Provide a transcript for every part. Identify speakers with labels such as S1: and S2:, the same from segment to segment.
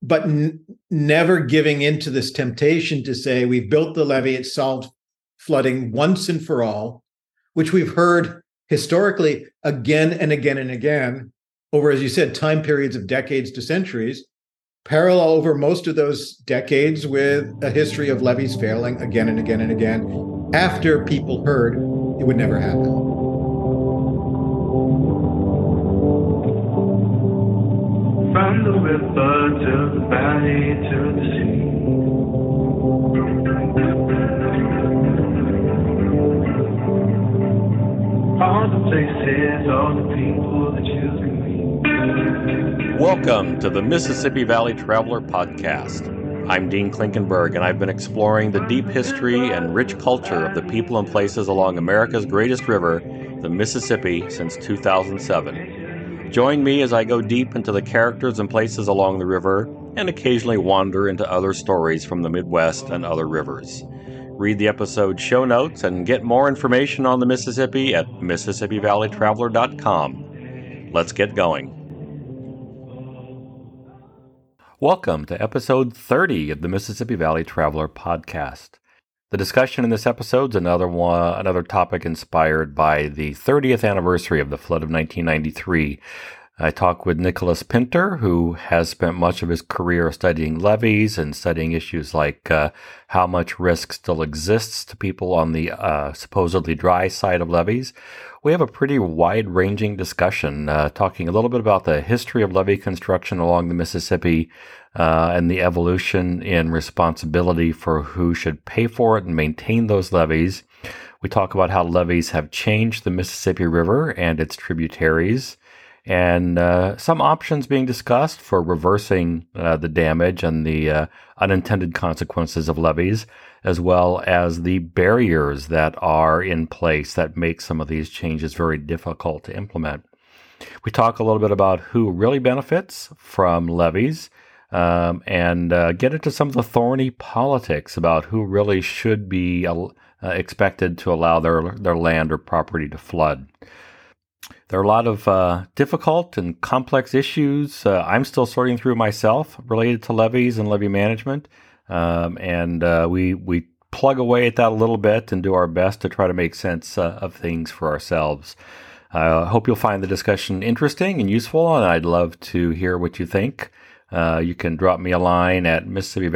S1: but never giving into this temptation to say we've built the levee, it solved flooding once and for all, which we've heard historically again and again and again over, as you said, time periods of decades to centuries, parallel over most of those decades with a history of levees failing again and again and again after people heard it would never happen.
S2: From the river to the valley to the sea, all the places, all the people that you can meet.
S3: Welcome to the Mississippi Valley Traveler Podcast. I'm Dean Klinkenberg, and I've been exploring the deep history and rich culture of the people and places along America's greatest river, the Mississippi, since 2007. Join me as I go deep into the characters and places along the river and occasionally wander into other stories from the Midwest and other rivers. Read the episode show notes and get more information on the Mississippi at MississippiValleyTraveler.com. Let's get going. Welcome to episode 30 of the Mississippi Valley Traveler Podcast. The discussion in this episode is another topic inspired by the 30th anniversary of the flood of 1993. I talk with Nicholas Pinter, who has spent much of his career studying levees and studying issues like how much risk still exists to people on the supposedly dry side of levees. We have a pretty wide-ranging discussion, talking a little bit about the history of levee construction along the Mississippi and the evolution in responsibility for who should pay for it and maintain those levees. We talk about how levees have changed the Mississippi River and its tributaries, and some options being discussed for reversing the damage and the unintended consequences of levees, as well as the barriers that are in place that make some of these changes very difficult to implement. We talk a little bit about who really benefits from levees, and get into some of the thorny politics about who really should be expected to allow their land or property to flood. There are a lot of difficult and complex issues I'm still sorting through myself related to levees and levee management, and we plug away at that a little bit and do our best to try to make sense of things for ourselves. I hope you'll find the discussion interesting and useful, and I'd love to hear what you think. You can drop me a line at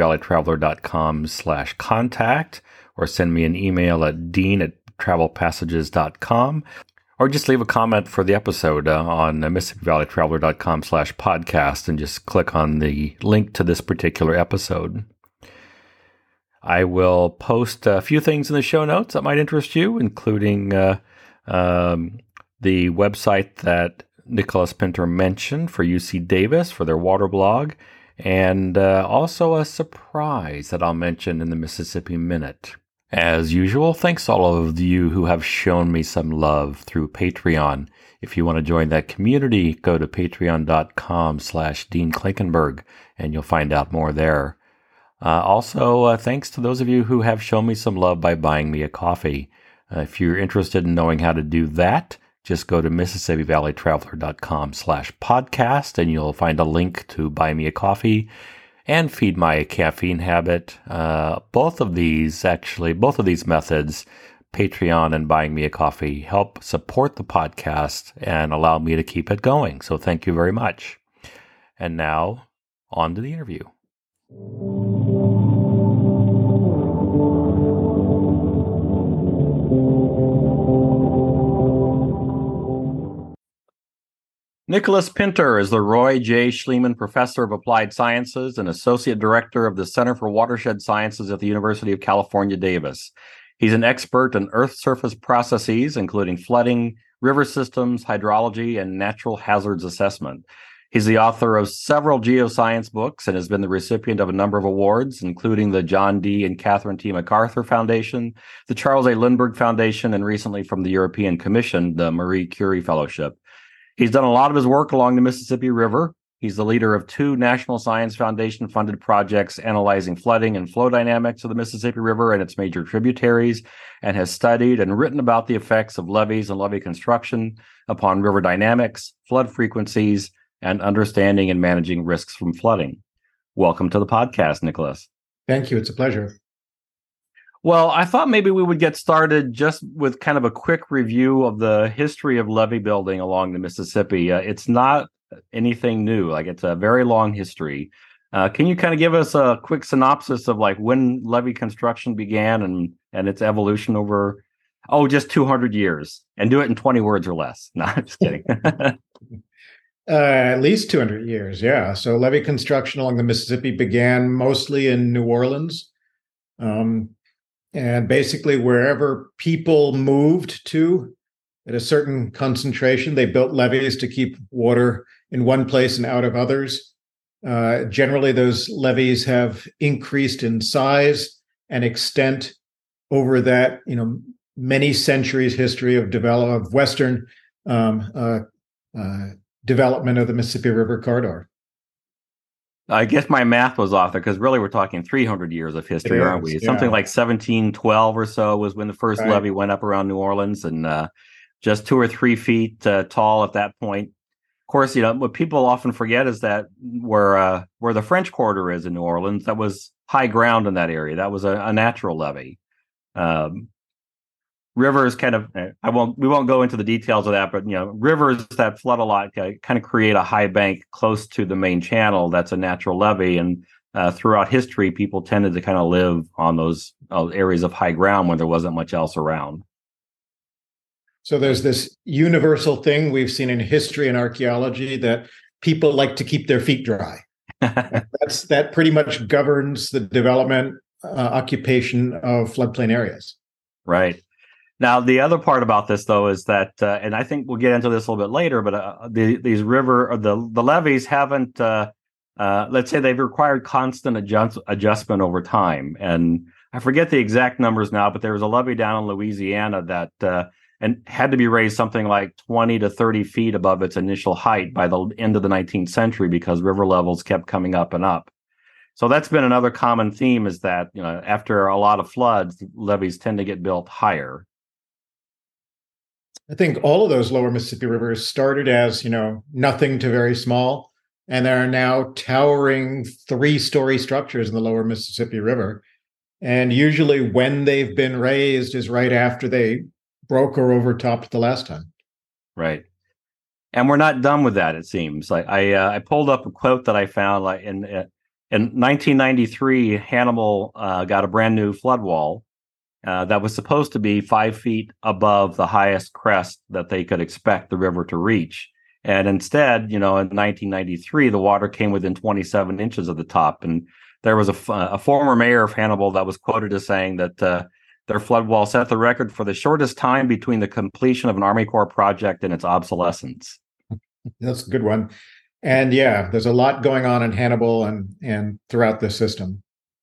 S3: MississippiValleyTraveler.com/contact, or send me an email at dean@travelpassages.com, or just leave a comment for the episode on MississippiValleyTraveler.com/podcast and just click on the link to this particular episode. I will post a few things in the show notes that might interest you, including the website that Nicholas Pinter mentioned for UC Davis for their water blog, and also a surprise that I'll mention in the Mississippi Minute. As usual, thanks to all of you who have shown me some love through Patreon. If you want to join that community, go to patreon.com/Dean Klinkenberg, and you'll find out more there. Also, thanks to those of you who have shown me some love by buying me a coffee. If you're interested in knowing how to do that, just go to MississippiValleyTraveler.com/podcast, and you'll find a link to buy me a coffee and feed my caffeine habit. Both of these methods, Patreon and buying me a coffee, help support the podcast and allow me to keep it going. So thank you very much. And now, on to the interview. Nicholas Pinter is the Roy J. Schliemann Professor of Applied Sciences and Associate Director of the Center for Watershed Sciences at the University of California, Davis. He's an expert in earth surface processes, including flooding, river systems, hydrology, and natural hazards assessment. He's the author of several geoscience books and has been the recipient of a number of awards, including the John D. and Catherine T. MacArthur Foundation, the Charles A. Lindbergh Foundation, and recently from the European Commission, the Marie Curie Fellowship. He's done a lot of his work along the Mississippi River. He's the leader of 2 National Science Foundation-funded projects analyzing flooding and flow dynamics of the Mississippi River and its major tributaries, and has studied and written about the effects of levees and levee construction upon river dynamics, flood frequencies, and understanding and managing risks from flooding. Welcome to the podcast, Nicholas.
S1: Thank you. It's a pleasure.
S3: Well, I thought maybe we would get started just with kind of a quick review of the history of levee building along the Mississippi. It's not anything new. Like, it's a very long history. Can you kind of give us a quick synopsis of like when levee construction began and its evolution over, just 200 years, and do it in 20 words or less? No, I'm just kidding.
S1: At least 200 years, yeah. So levee construction along the Mississippi began mostly in New Orleans. And basically, wherever people moved to at a certain concentration, they built levees to keep water in one place and out of others. Generally, those levees have increased in size and extent over that, many centuries history of Western development of the Mississippi River corridor.
S3: I guess my math was off there because really we're talking 300 years of history, aren't we?
S1: Yeah.
S3: Something like 1712 or so was when the first levee went up around New Orleans, and just 2 or 3 feet tall at that point. Of course, what people often forget is that where the French Quarter is in New Orleans, that was high ground in that area. That was a natural levee. Rivers kind of, we won't go into the details of that, but rivers that flood a lot kind of create a high bank close to the main channel. That's a natural levee, and throughout history, people tended to kind of live on those areas of high ground when there wasn't much else around.
S1: So there's this universal thing we've seen in history and archaeology that people like to keep their feet dry. That pretty much governs the development, occupation of floodplain areas.
S3: Right. Now, the other part about this, though, is that, and I think we'll get into this a little bit later, but these the levees haven't, let's say they've required constant adjustment over time. And I forget the exact numbers now, but there was a levee down in Louisiana that and had to be raised something like 20 to 30 feet above its initial height by the end of the 19th century because river levels kept coming up and up. So that's been another common theme, is that, after a lot of floods, levees tend to get built higher.
S1: I think all of those lower Mississippi rivers started as, nothing to very small, and there are now towering 3-story structures in the lower Mississippi River. And usually when they've been raised is right after they broke or overtopped the last time.
S3: Right. And we're not done with that, it seems. Like I pulled up a quote that I found, like in 1993, Hannibal got a brand new flood wall that was supposed to be 5 feet above the highest crest that they could expect the river to reach. And instead, in 1993, the water came within 27 inches of the top. And there was a former mayor of Hannibal that was quoted as saying that their flood wall set the record for the shortest time between the completion of an Army Corps project and its obsolescence.
S1: That's a good one. And yeah, there's a lot going on in Hannibal and throughout the system.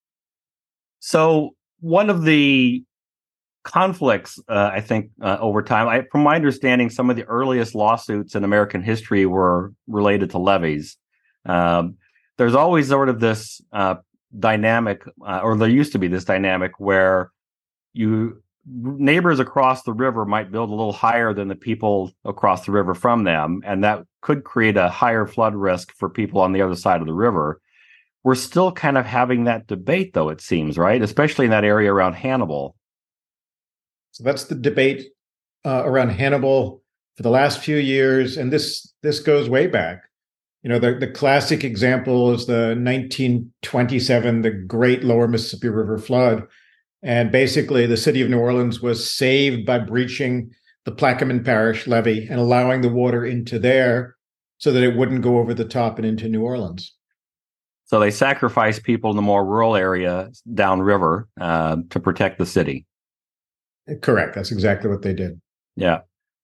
S3: So one of the conflicts, I think, over time, from my understanding, some of the earliest lawsuits in American history were related to levees. There's always sort of this dynamic, or there used to be this dynamic, where neighbors across the river might build a little higher than the people across the river from them, and that could create a higher flood risk for people on the other side of the river. We're still kind of having that debate, though, it seems, right? Especially in that area around Hannibal.
S1: So that's the debate around Hannibal for the last few years, and this goes way back. The classic example is the 1927, the Great Lower Mississippi River flood. And basically, the city of New Orleans was saved by breaching the Plaquemine Parish levee and allowing the water into there so that it wouldn't go over the top and into New Orleans.
S3: So they sacrificed people in the more rural area downriver to protect the city.
S1: Correct. That's exactly what they did.
S3: Yeah.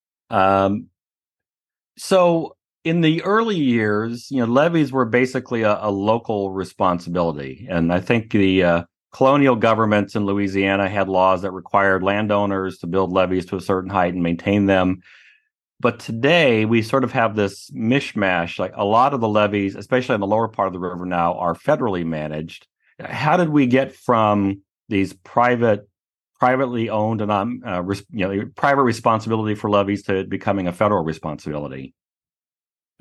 S3: So in the early years, levees were basically a local responsibility. And I think the colonial governments in Louisiana had laws that required landowners to build levees to a certain height and maintain them. But today we sort of have this mishmash. Like, a lot of the levees, especially in the lower part of the river now, are federally managed. How did we get from these privately owned and private responsibility for levees to becoming a federal responsibility?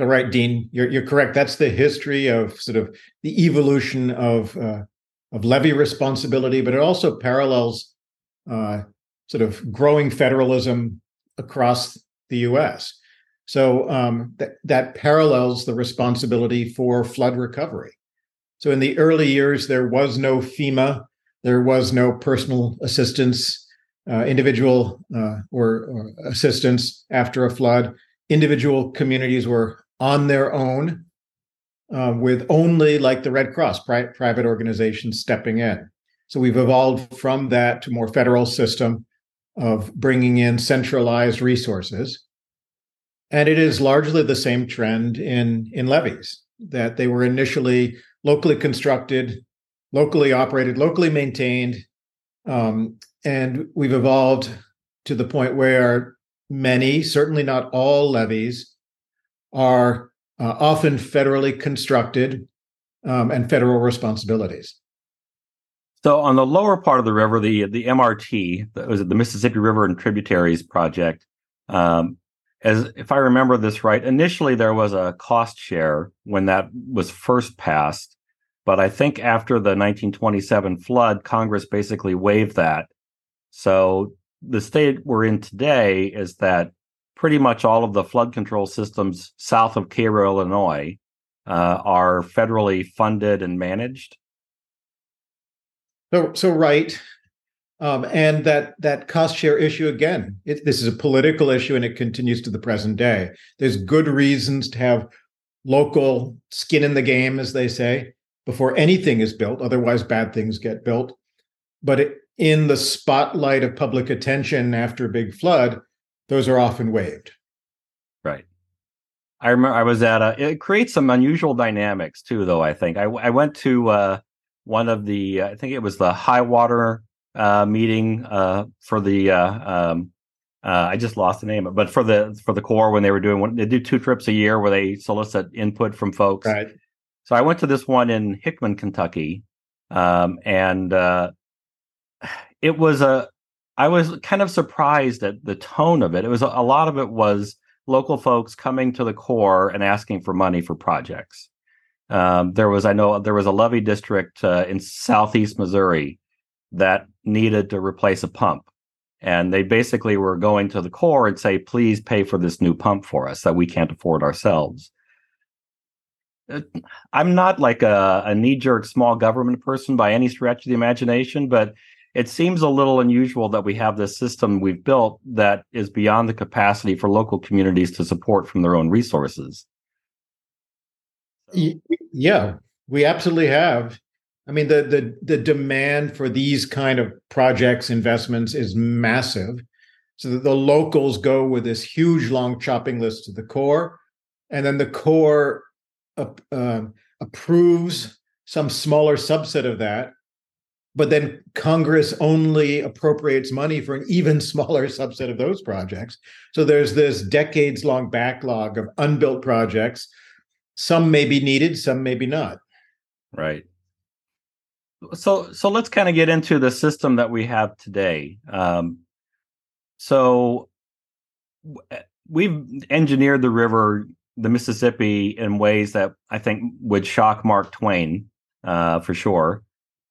S1: All right, Dean, you're correct. That's the history of sort of the evolution of levy responsibility, but it also parallels sort of growing federalism across the U.S. So that parallels the responsibility for flood recovery. So in the early years, there was no FEMA, there was no personal assistance, individual or assistance after a flood. Individual communities were on their own, with only, like the Red Cross, private organizations stepping in. So we've evolved from that to more federal system of bringing in centralized resources. And it is largely the same trend in levees, that they were initially locally constructed, locally operated, locally maintained. And we've evolved to the point where many, certainly not all levees, are often federally constructed and federal responsibilities.
S3: So on the lower part of the river, the MRT, was it the Mississippi River and Tributaries Project? As if I remember this right, initially there was a cost share when that was first passed, but I think after the 1927 flood, Congress basically waived that. So the state we're in today is that pretty much all of the flood control systems south of Cairo, Illinois, are federally funded and managed.
S1: So right. And that cost share issue, again, this is a political issue and it continues to the present day. There's good reasons to have local skin in the game, as they say, before anything is built. Otherwise, bad things get built. But in the spotlight of public attention after a big flood, those are often waived.
S3: Right. I remember I was at it creates some unusual dynamics too, though, I think. I went to one of the, I think it was the high water meeting for the, I just lost the name, but for the Corps, when they were doing they do 2 trips a year where they solicit input from folks.
S1: Right.
S3: So I went to this one in Hickman, Kentucky, and it was I was kind of surprised at the tone of it. It was a lot of it was local folks coming to the Corps and asking for money for projects. I know there was a levee district in southeast Missouri that needed to replace a pump. And they basically were going to the Corps and say, please pay for this new pump for us that we can't afford ourselves. I'm not like a knee-jerk small government person by any stretch of the imagination, but it seems a little unusual that we have this system we've built that is beyond the capacity for local communities to support from their own resources.
S1: Yeah, we absolutely have. I mean, the demand for these kind of projects, investments is massive. So that the locals go with this huge, long shopping list to the Corps, and then the Corps approves some smaller subset of that. But then Congress only appropriates money for an even smaller subset of those projects. So there's this decades-long backlog of unbuilt projects. Some may be needed, some maybe not.
S3: Right. So let's kind of get into the system that we have today. So we've engineered the river, the Mississippi, in ways that I think would shock Mark Twain, for sure.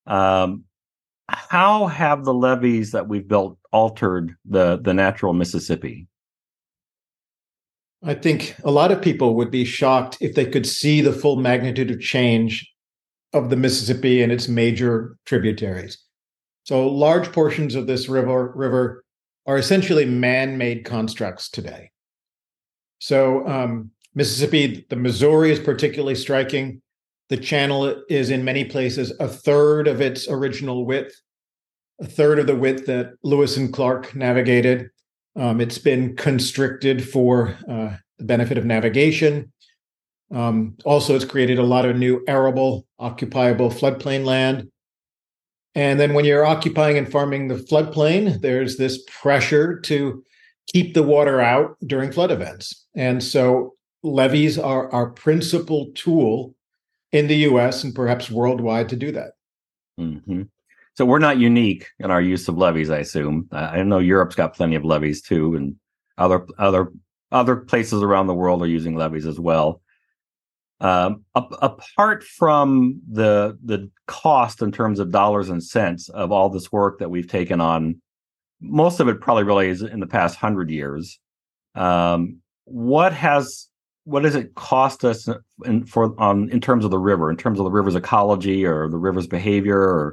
S3: How have the levees that we've built altered the natural Mississippi?
S1: I think a lot of people would be shocked if they could see the full magnitude of change of the Mississippi and its major tributaries. So large portions of this river are essentially man-made constructs today. So Mississippi, the Missouri is particularly striking. The channel is in many places a third of its original width, a third of the width that Lewis and Clark navigated. It's been constricted for the benefit of navigation. Also, it's created a lot of new arable, occupiable floodplain land. And then when you're occupying and farming the floodplain, there's this pressure to keep the water out during flood events. And so levees are our principal tool in the US and perhaps worldwide to do that.
S3: Mm-hmm. So we're not unique in our use of levees, I assume. I know Europe's got plenty of levees too, and other other places around the world are using levees as well. Apart from the cost in terms of dollars and cents of all this work that we've taken on, most of it probably really is in the past 100 years. What does it cost us in terms of the river, in terms of the river's ecology or the river's behavior? Or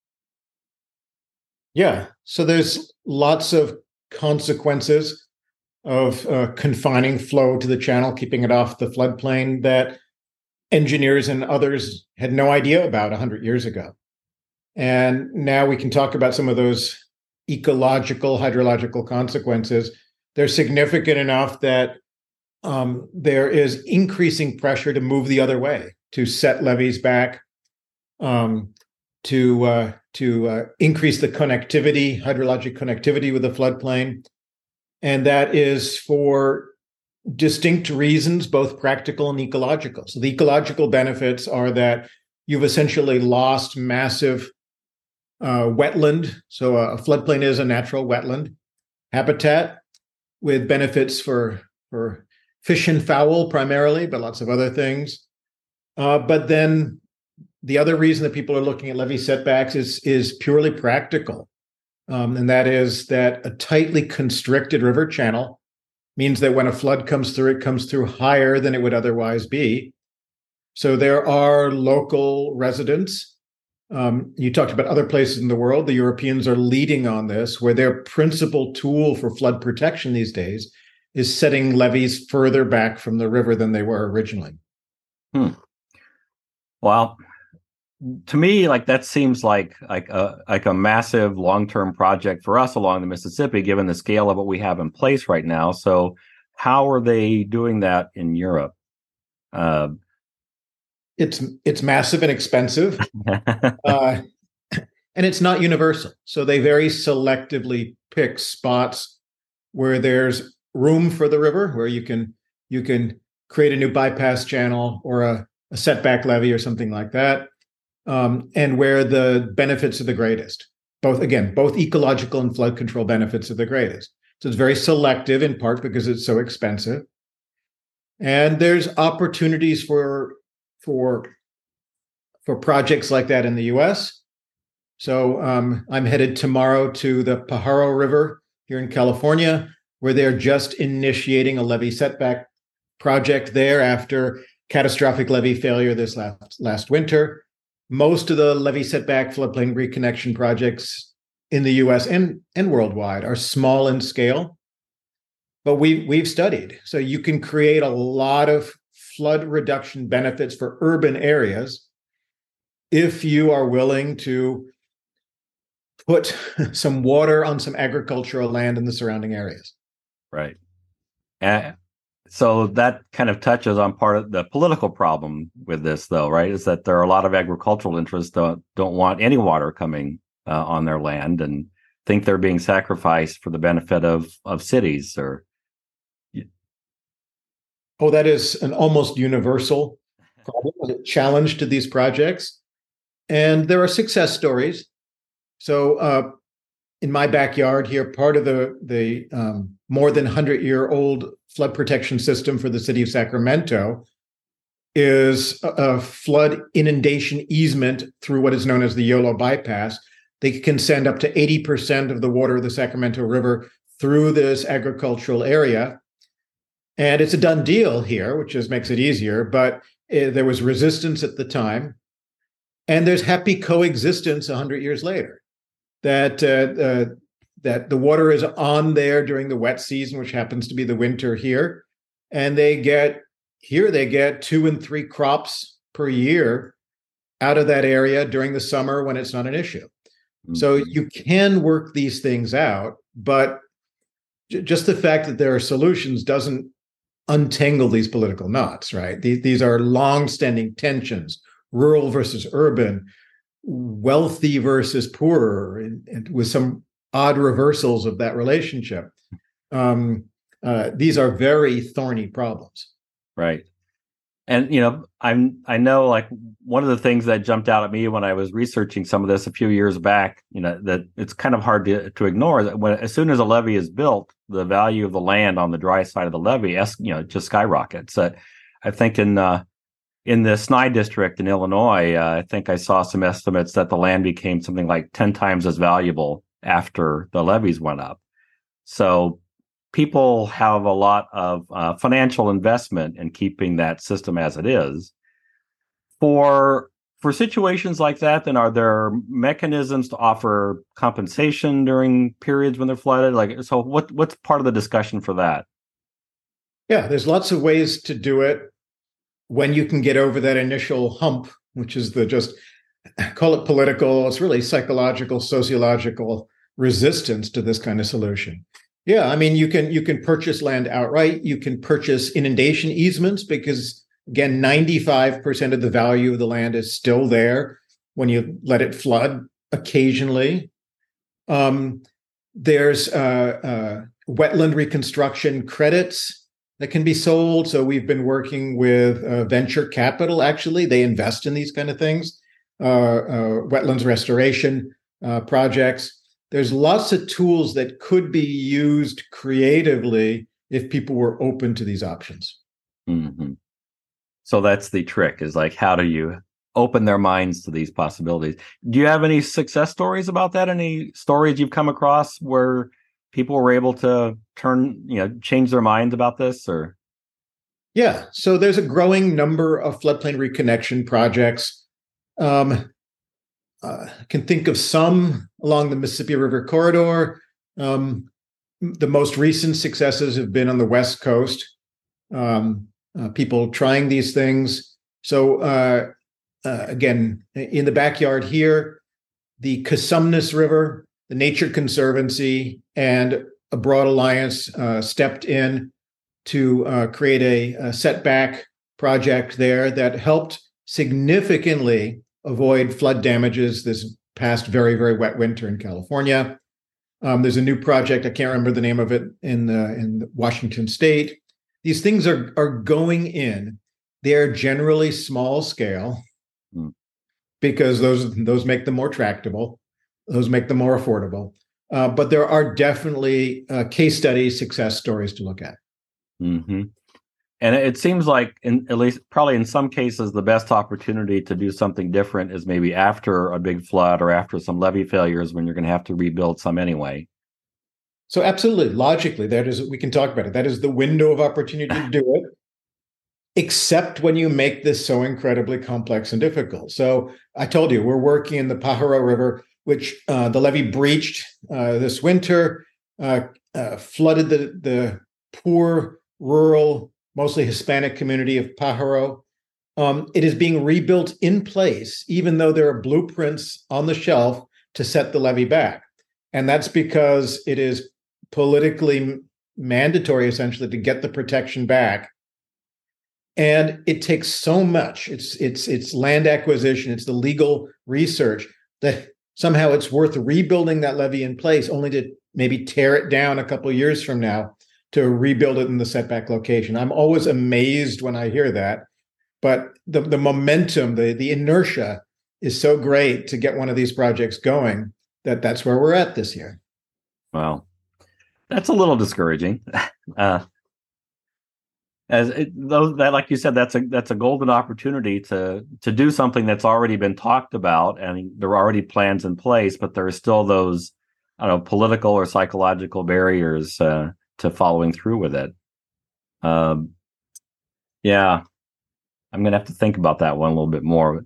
S1: Yeah, so there's lots of consequences of confining flow to the channel, keeping it off the floodplain that engineers and others had no idea about 100 years ago. And now we can talk about some of those ecological, hydrological consequences. They're significant enough that there is increasing pressure to move the other way, to set levees back, to increase the connectivity, hydrologic connectivity with the floodplain. And that is for distinct reasons, both practical and ecological. So the ecological benefits are that you've essentially lost massive wetland. So a floodplain is a natural wetland habitat with benefits for fish and fowl primarily, but lots of other things. But then the other reason that people are looking at levee setbacks is purely practical. And that is that a tightly constricted river channel means that when a flood comes through, it comes through higher than it would otherwise be. So there are local residents. You talked about other places in the world. The Europeans are leading on this, where their principal tool for flood protection these days is setting levees further back from the river than they were originally.
S3: Well, to me, like that seems like a massive long-term project for us along the Mississippi, given the scale of what we have in place right now. So, how are they doing that in Europe?
S1: It's massive and expensive, and it's not universal. So they very selectively pick spots where there's room for the river, where you can create a new bypass channel or a setback levee or something like that. And where the benefits are the greatest. Both ecological and flood control benefits are the greatest. So it's very selective, in part because it's so expensive. And there's opportunities for projects like that in the U.S. So I'm headed tomorrow to the Pajaro River here in California, where they're just initiating a levee setback project there after catastrophic levee failure this last winter. Most of the levee setback floodplain reconnection projects in the U.S. and worldwide are small in scale, but we've studied. So you can create a lot of flood reduction benefits for urban areas if you are willing to put some water on some agricultural land in the surrounding areas.
S3: Right. So that kind of touches on part of the political problem with this, though, right? Is that there are a lot of agricultural interests that don't want any water coming on their land and think they're being sacrificed for the benefit of cities. Or
S1: that is an almost universal problem, a challenge to these projects, and there are success stories. So in my backyard here, part of the more than 100-year-old flood protection system for the city of Sacramento is a flood inundation easement through what is known as the YOLO bypass. They can send up to 80% of the water of the Sacramento River through this agricultural area. And it's a done deal here, which makes it easier, but there was resistance at the time. And there's happy coexistence 100 years later. That the water is on there during the wet season, which happens to be the winter here, and they get 2 and 3 crops per year out of that area during the summer when it's not an issue. Mm-hmm. So you can work these things out, but just the fact that there are solutions doesn't untangle these political knots, right? These are long-standing tensions, rural versus urban, wealthy versus poorer, and with some odd reversals of that relationship. These are very thorny problems.
S3: Right. And I know like one of the things that jumped out at me when I was researching some of this a few years back, that it's kind of hard to ignore that as soon as a levee is built, the value of the land on the dry side of the levee, just skyrockets. I think in the Snai district in Illinois, I think I saw some estimates that the land became something like 10 times as valuable after the levees went up. So people have a lot of financial investment in keeping that system as it is. For situations like that, then are there mechanisms to offer compensation during periods when they're flooded? Like, so what's part of the discussion for that?
S1: Yeah, there's lots of ways to do it when you can get over that initial hump, which is just call it political. It's really psychological, sociological resistance to this kind of solution. Yeah, I mean, you can purchase land outright. You can purchase inundation easements because, again, 95% of the value of the land is still there when you let it flood occasionally. There's wetland reconstruction credits that can be sold. So we've been working with venture capital, actually. They invest in these kind of things, wetlands restoration projects. There's lots of tools that could be used creatively if people were open to these options.
S3: Mm-hmm. So that's the trick, is like, how do you open their minds to these possibilities? Do you have any success stories about that? Any stories you've come across where people were able to change their minds about this? Or
S1: yeah, so there's a growing number of floodplain reconnection projects. I can think of some along the Mississippi River corridor. The most recent successes have been on the West Coast. People trying these things. So again, in the backyard here, the Cosumnes River, the Nature Conservancy, and a Broad Alliance stepped in to create a setback project there that helped significantly avoid flood damages this past very, very wet winter in California. There's a new project, I can't remember the name of it, in Washington State. These things are going in. They're generally small scale because those make them more tractable. Those make them more affordable. But there are definitely case studies, success stories to look at.
S3: Mm-hmm. And it seems like, at least probably in some cases, the best opportunity to do something different is maybe after a big flood or after some levee failures, when you're going to have to rebuild some anyway.
S1: So absolutely, logically, we can talk about it. That is the window of opportunity to do it, except when you make this so incredibly complex and difficult. So I told you, we're working in the Pajaro River, which the levee breached this winter, flooded the poor, rural, mostly Hispanic community of Pajaro. It is being rebuilt in place, even though there are blueprints on the shelf to set the levee back. And that's because it is politically mandatory, essentially, to get the protection back. And it takes so much. It's land acquisition, it's the legal research, that somehow it's worth rebuilding that levee in place, only to maybe tear it down a couple of years from now to rebuild it in the setback location. I'm always amazed when I hear that, but the momentum, the inertia is so great to get one of these projects going that's where we're at this year.
S3: Wow, that's a little discouraging. Like you said, that's a golden opportunity to do something that's already been talked about, and there are already plans in place, but there are still those, political or psychological barriers to following through with it. Yeah, I'm gonna have to think about that one a little bit more.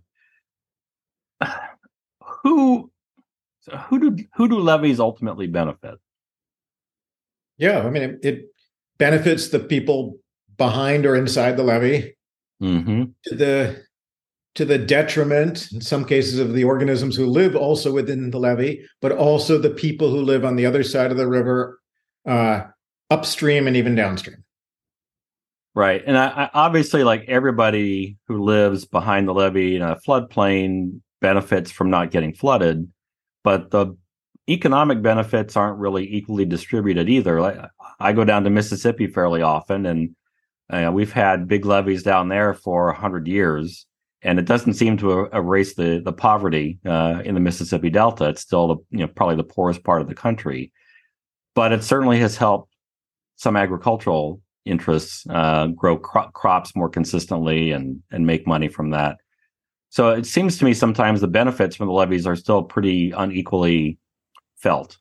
S3: Who do levees ultimately benefit?
S1: Yeah, I mean, it benefits the people behind or inside the levee,
S3: mm-hmm.
S1: to the detriment, in some cases, of the organisms who live also within the levee, but also the people who live on the other side of the river, upstream and even downstream.
S3: Right. And I obviously, like everybody who lives behind the levee in a floodplain benefits from not getting flooded, but the economic benefits aren't really equally distributed either. Like, I go down to Mississippi fairly often, and We've had big levees down there for 100 years, and it doesn't seem to erase the poverty in the Mississippi Delta. It's still probably the poorest part of the country, but it certainly has helped some agricultural interests grow crops more consistently and make money from that. So it seems to me sometimes the benefits from the levees are still pretty unequally felt.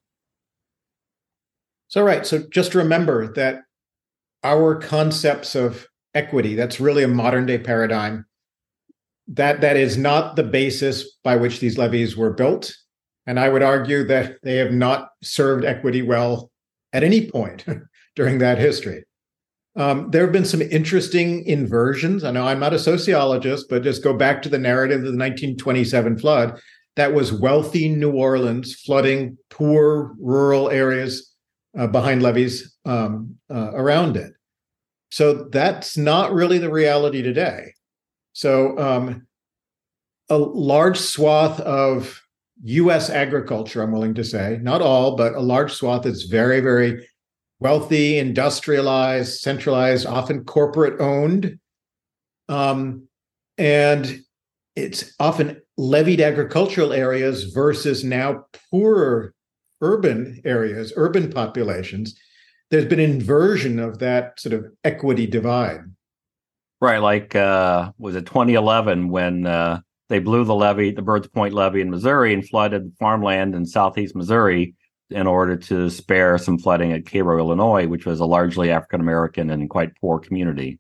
S1: So, right. So just remember that our concepts of equity, that's really a modern day paradigm. That is not the basis by which these levees were built. And I would argue that they have not served equity well at any point during that history. There have been some interesting inversions. I know I'm not a sociologist, but just go back to the narrative of the 1927 flood. That was wealthy New Orleans flooding poor rural areas behind levees around it. So that's not really the reality today. So a large swath of U.S. agriculture, I'm willing to say, not all, but a large swath is very, very wealthy, industrialized, centralized, often corporate owned. And it's often levied agricultural areas versus now poorer urban areas, urban populations. There's been an inversion of that sort of equity divide.
S3: Right, like was it 2011 when they blew the levee, the Birds Point levee in Missouri, and flooded farmland in southeast Missouri in order to spare some flooding at Cairo, Illinois, which was a largely African-American and quite poor community.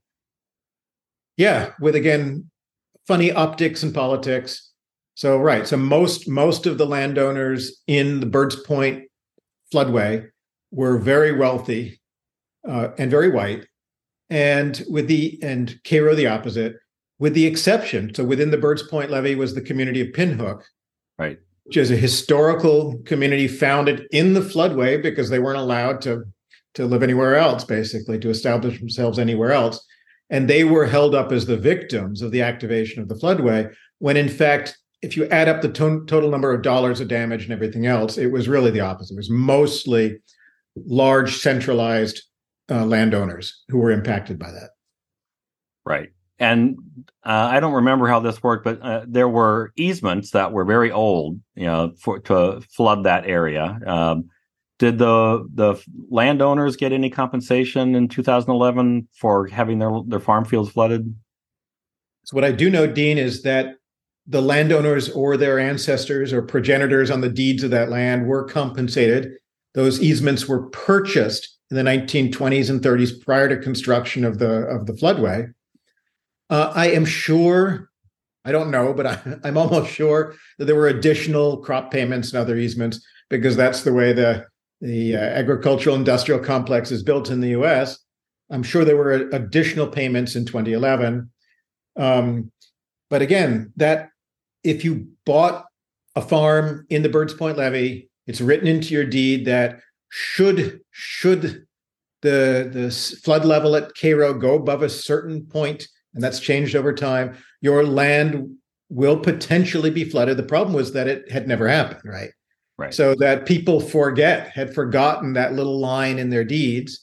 S1: Yeah, with, again, funny optics and politics. So, right. So most of the landowners in the Birds Point floodway were very wealthy and very white, and Cairo the opposite, with the exception. So within the Birds Point levee was the community of Pinhook,
S3: right,
S1: which is a historical community founded in the floodway because they weren't allowed to live anywhere else, basically, to establish themselves anywhere else. And they were held up as the victims of the activation of the floodway, when in fact, if you add up the total number of dollars of damage and everything else, it was really the opposite. It was mostly large centralized landowners who were impacted by that.
S3: Right. And I don't remember how this worked, but there were easements that were very old, to flood that area. Did the landowners get any compensation in 2011 for having their farm fields flooded?
S1: So what I do know, Dean, is that the landowners or their ancestors or progenitors on the deeds of that land were compensated. Those easements were purchased in the 1920s and 30s prior to construction of the floodway. I am sure, I don't know, but I'm almost sure that there were additional crop payments and other easements, because that's the way the agricultural industrial complex is built in the U.S. I'm sure there were additional payments in 2011. But again, that if you bought a farm in the Birds Point levee, it's written into your deed that should the flood level at Cairo go above a certain point, and that's changed over time, your land will potentially be flooded. The problem was that it had never happened, right?
S3: Right.
S1: So that people had forgotten that little line in their deeds.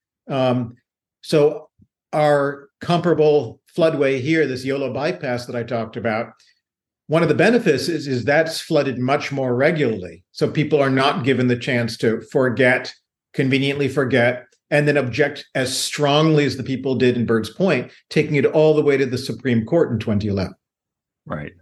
S1: So our comparable floodway here, this Yolo bypass that I talked about, one of the benefits is that's flooded much more regularly. So people are not given the chance to conveniently forget, and then object as strongly as the people did in Birds Point, taking it all the way to the Supreme Court in 2011.
S3: Right.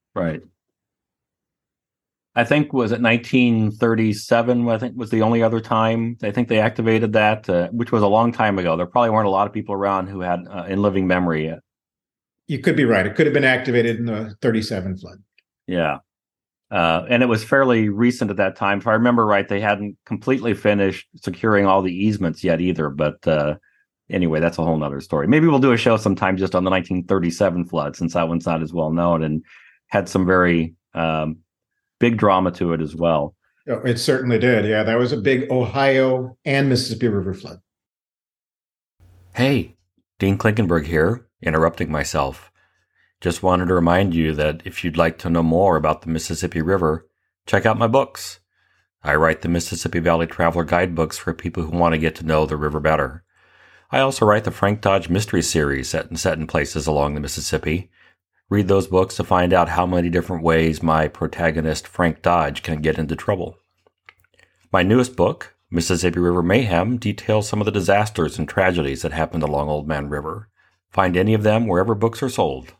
S3: I think, was it 1937? I think was the only other time I think they activated that, which was a long time ago. There probably weren't a lot of people around who had in living memory.
S1: You could be right. It could have been activated in the 37 flood.
S3: Yeah. And it was fairly recent at that time. If I remember right, they hadn't completely finished securing all the easements yet either. But anyway, that's a whole nother story. Maybe we'll do a show sometime just on the 1937 flood, since that one's not as well known and had some very big drama to it as well.
S1: Oh, it certainly did. Yeah, that was a big Ohio and Mississippi River flood.
S3: Hey, Dean Klinkenberg here, interrupting myself. Just wanted to remind you that if you'd like to know more about the Mississippi River, check out my books. I write the Mississippi Valley Traveler guidebooks for people who want to get to know the river better. I also write the Frank Dodge Mystery Series set in places along the Mississippi. Read those books to find out how many different ways my protagonist, Frank Dodge, can get into trouble. My newest book, Mississippi River Mayhem, details some of the disasters and tragedies that happened along Old Man River. Find any of them wherever books are sold.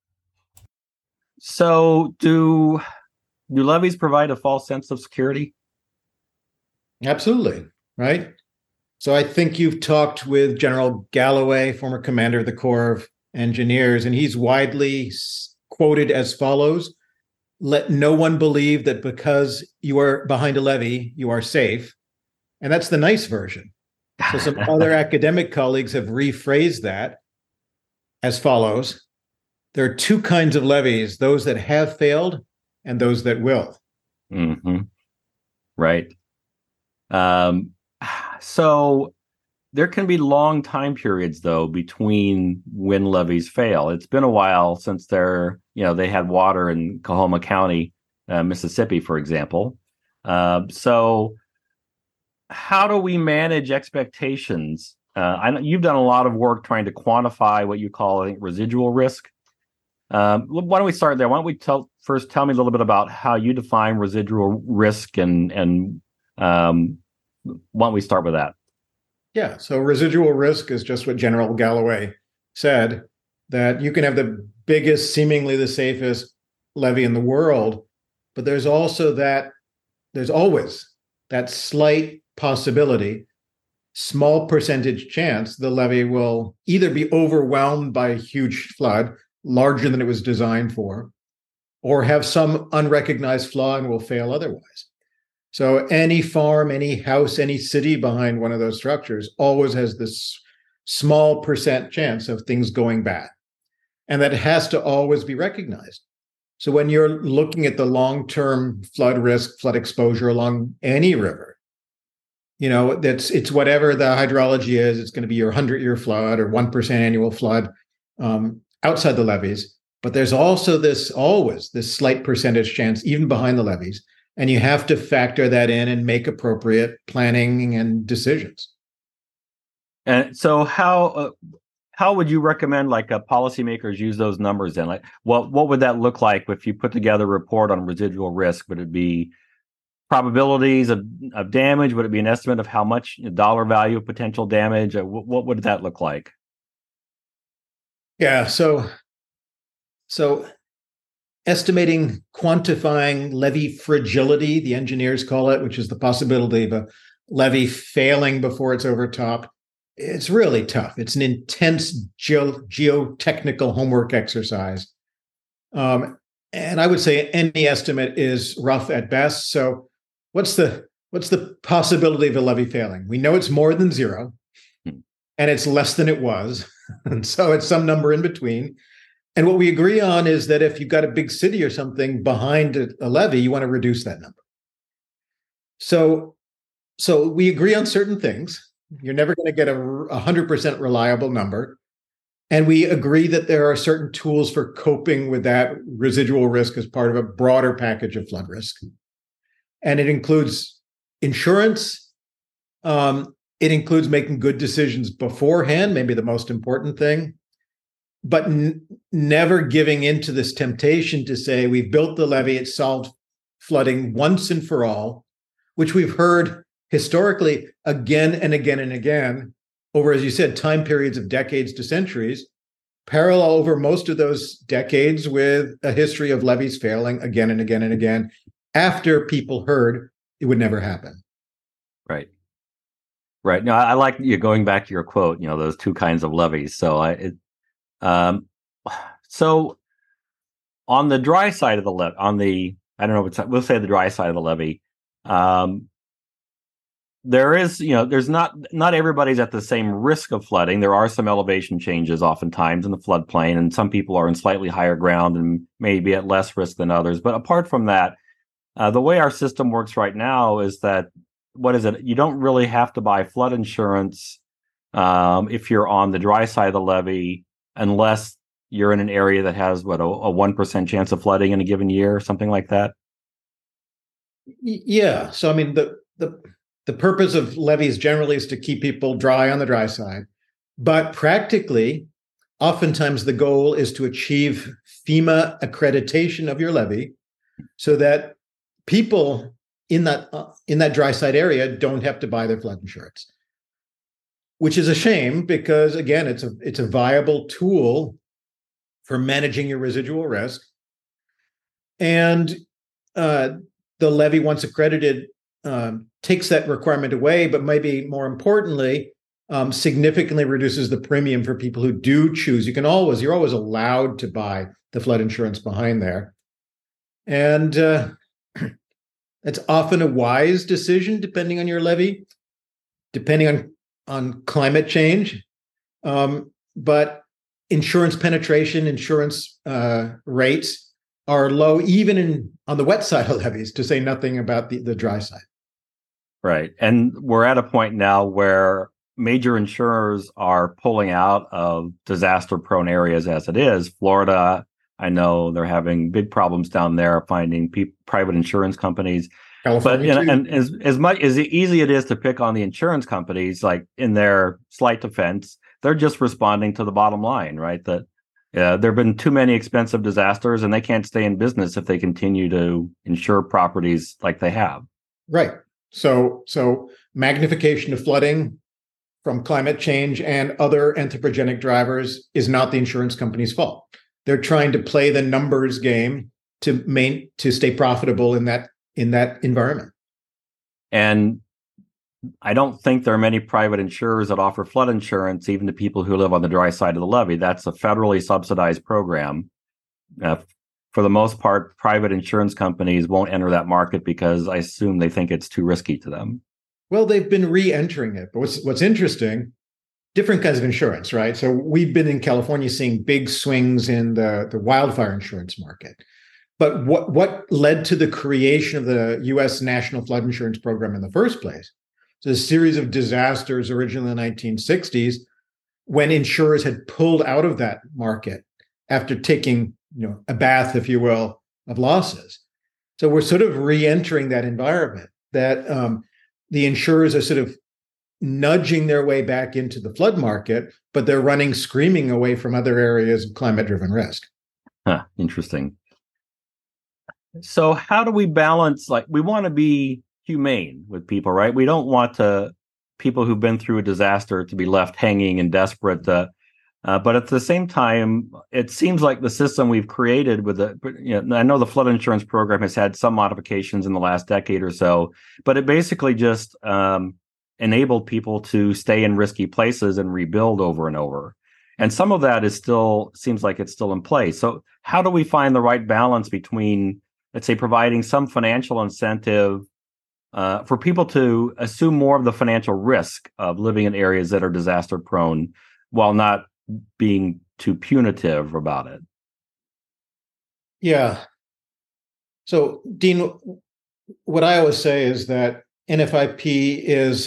S3: So, do levees provide a false sense of security?
S1: Absolutely, right? So I think you've talked with General Galloway, former commander of the Corps of Engineers, and he's widely quoted as follows: "Let no one believe that because you are behind a levee, you are safe." And that's the nice version. So some other academic colleagues have rephrased that as follows: there are two kinds of levees, those that have failed and those that will.
S3: Mm-hmm. Right. So there can be long time periods, though, between when levees fail. It's been a while since they had water in Coahoma County, Mississippi, for example. So how do we manage expectations? I know you've done a lot of work trying to quantify what you call, I think, residual risk. Why don't we start there? Why don't we first tell me a little bit about how you define residual risk, and why don't we start with that?
S1: Yeah, so residual risk is just what General Galloway said, that you can have the biggest, seemingly the safest levee in the world, but there's always that slight possibility, small percentage chance the levee will either be overwhelmed by a huge flood, larger than it was designed for, or have some unrecognized flaw and will fail otherwise. So any farm, any house, any city behind one of those structures always has this small percent chance of things going bad. And that has to always be recognized. So when you're looking at the long-term flood risk, flood exposure along any river, it's whatever the hydrology is. It's going to be your 100-year flood or 1% annual flood outside the levees. But there's also always this slight percentage chance, even behind the levees. And you have to factor that in and make appropriate planning and decisions.
S3: And so how would you recommend policymakers use those numbers then? Like what would that look like if you put together a report on residual risk? Would it be probabilities of damage? Would it be an estimate of how much dollar value of potential damage? What would that look like?
S1: Yeah, so estimating, quantifying levee fragility, the engineers call it, which is the possibility of a levee failing before it's overtopped. It's really tough. It's an intense geotechnical homework exercise. And I would say any estimate is rough at best. So what's the possibility of a levee failing? We know it's more than zero, and it's less than it was. And so it's some number in between. And what we agree on is that if you've got a big city or something behind a levee, you want to reduce that number. So we agree on certain things. You're never going to get a 100% reliable number. And we agree that there are certain tools for coping with that residual risk as part of a broader package of flood risk. And it includes insurance. It includes making good decisions beforehand, maybe the most important thing. But never giving into this temptation to say we've built the levee, it solved flooding once and for all, which we've heard historically again and again and again over, as you said, time periods of decades to centuries, parallel over most of those decades with a history of levees failing again and again and again after people heard it would never happen.
S3: Right. No, I like you going back to your quote, those two kinds of levees. So on the dry side of the levee, we'll say the dry side of the levee, there's not everybody's at the same risk of flooding. There are some elevation changes oftentimes in the floodplain, and some people are in slightly higher ground and maybe at less risk than others. But apart from that, the way our system works right now is that, you don't really have to buy flood insurance if you're on the dry side of the levee, unless you're in an area that has a 1% chance of flooding in a given year or something like that.
S1: Yeah. So, I mean, the purpose of levees generally is to keep people dry on the dry side. But practically, oftentimes the goal is to achieve FEMA accreditation of your levee so that people in that dry site area don't have to buy their flood insurance, which is a shame because, again, it's a viable tool for managing your residual risk. And the levy, once accredited, takes that requirement away, but maybe more importantly, significantly reduces the premium for people who do choose. You're always allowed to buy the flood insurance behind there. And it's often a wise decision, depending on your levy, depending on climate change. But insurance penetration, insurance rates are low, even on the wet side of levees, to say nothing about the dry side.
S3: Right. And we're at a point now where major insurers are pulling out of disaster-prone areas as it is. Florida, I know they're having big problems down there finding private insurance companies.
S1: California,
S3: but and as much as easy it is to pick on the insurance companies, like in their slight defense, they're just responding to the bottom line, right? That there have been too many expensive disasters, and they can't stay in business if they continue to insure properties like they have.
S1: Right. So magnification of flooding from climate change and other anthropogenic drivers is not the insurance company's fault. They're trying to play the numbers game to stay profitable in that environment.
S3: And I don't think there are many private insurers that offer flood insurance, even to people who live on the dry side of the levee. That's a federally subsidized program. For the most part, private insurance companies won't enter that market because I assume they think it's too risky to them.
S1: Well, they've been re-entering it. But what's interesting, different kinds of insurance, right? So we've been in California seeing big swings in the wildfire insurance market. But what led to the creation of the U.S. National Flood Insurance Program in the first place? So a series of disasters originally in the 1960s, when insurers had pulled out of that market after taking a bath, if you will, of losses. So we're sort of re-entering that environment that the insurers are sort of nudging their way back into the flood market, but they're running screaming away from other areas of climate-driven risk.
S3: Interesting. So how do we balance, we want to be humane with people, right? We don't want people who've been through a disaster to be left hanging and desperate. But at the same time, it seems like the system we've created I know the flood insurance program has had some modifications in the last decade or so, but it basically just enabled people to stay in risky places and rebuild over and over. And some of that seems like it's still in place. So how do we find the right balance between, let's say, providing some financial incentive for people to assume more of the financial risk of living in areas that are disaster prone while not being too punitive about it?
S1: Yeah. So, Dean, what I always say is that NFIP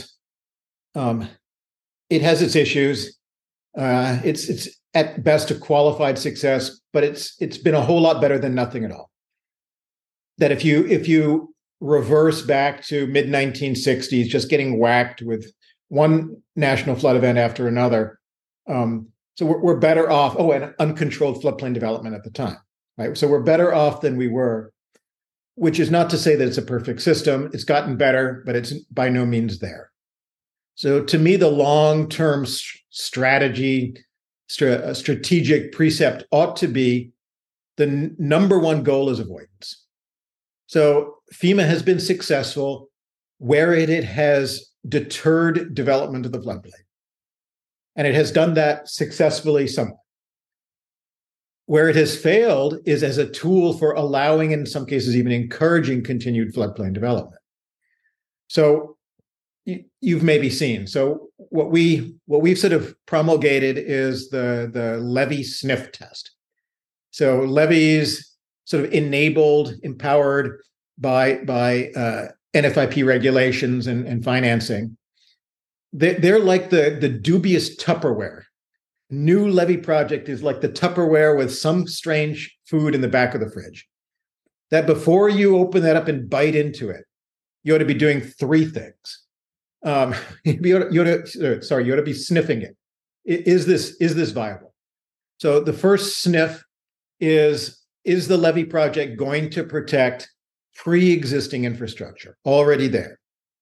S1: it has its issues. It's at best a qualified success, but it's been a whole lot better than nothing at all. That if you reverse back to mid-1960s, just getting whacked with one national flood event after another. So we're better off. Oh, and uncontrolled floodplain development at the time, right? So we're better off than we were, which is not to say that it's a perfect system. It's gotten better, but it's by no means there. So to me, the long-term strategic precept ought to be the number one goal is avoidance. So FEMA has been successful where it has deterred development of the floodplain. And it has done that successfully somewhat. Where it has failed is as a tool for allowing, in some cases, even encouraging continued floodplain development. So you've maybe seen. So what we've sort of promulgated is the levee sniff test. So levees sort of enabled, empowered by NFIP regulations and financing. They're like the dubious Tupperware. New levee project is like the Tupperware with some strange food in the back of the fridge. That before you open that up and bite into it, you ought to be doing three things. You ought to be sniffing it. Is this viable? So the first sniff is the levee project going to protect pre-existing infrastructure already there?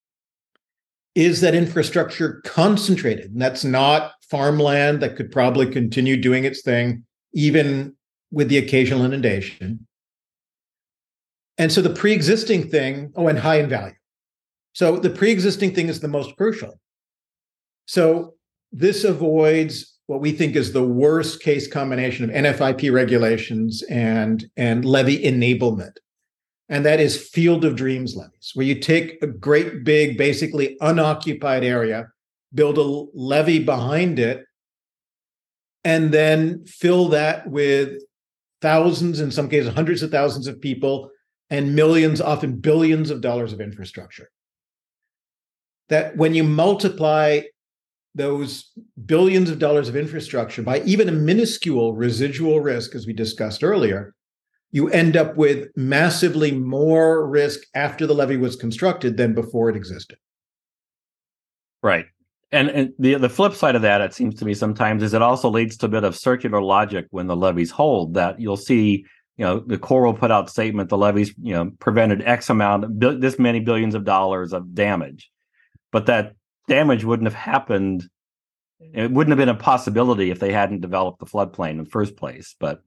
S1: Is that infrastructure concentrated? And that's not farmland that could probably continue doing its thing, even with the occasional inundation. And so the pre-existing thing, and high in value. So the pre-existing thing is the most crucial. So this avoids what we think is the worst case combination of NFIP regulations and levee enablement. And that is field of dreams levees, where you take a great big, basically unoccupied area, build a levee behind it, and then fill that with thousands, in some cases, hundreds of thousands of people, and millions, often billions of dollars of infrastructure. That when you multiply those billions of dollars of infrastructure by even a minuscule residual risk, as we discussed earlier, you end up with massively more risk after the levee was constructed than before it existed.
S3: Right. And the flip side of that, it seems to me sometimes, is it also leads to a bit of circular logic when the levees hold, that you'll see, the Corps will put out statement, the levees, prevented X amount, this many billions of dollars of damage. But that damage wouldn't have happened. It wouldn't have been a possibility if they hadn't developed the floodplain in the first place. But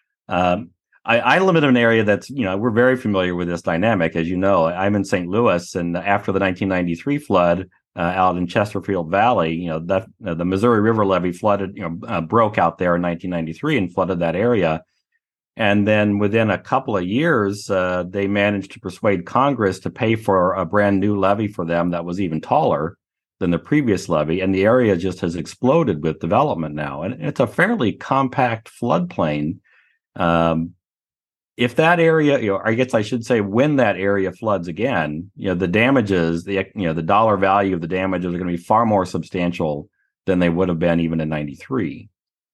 S3: I live in an area that's, we're very familiar with this dynamic. As you know, I'm in St. Louis, and after the 1993 flood out in Chesterfield Valley, the Missouri River levee flooded, broke out there in 1993 and flooded that area. And then within a couple of years, they managed to persuade Congress to pay for a brand new levee for them that was even taller than the previous levee. And the area just has exploded with development now. And it's a fairly compact floodplain. If that area, I guess I should say, when that area floods again, the damages, the dollar value of the damages are going to be far more substantial than they would have been even in 93.